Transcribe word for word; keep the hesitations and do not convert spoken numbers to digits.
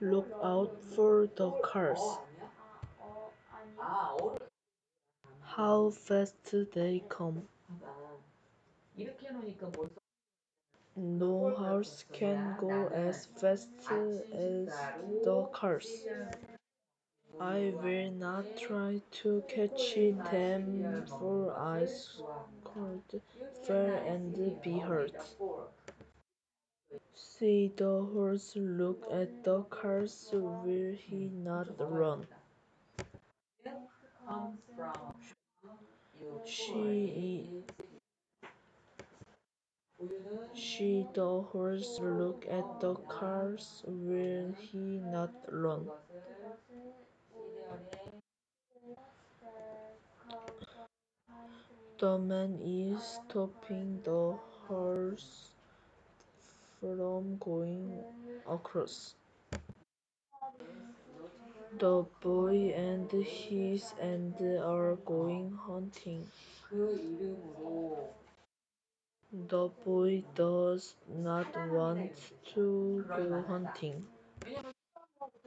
Look out for the cars. How fast they come. No horse can go as fast as the cars. I will not try to catch them, for I could fall and be hurt. See the horse look at the cars, will he not run? She she the horse look at the cars, will he not run? The man is stopping the horse from going across. The boy and his aunt are going hunting. The boy does not want to go hunting.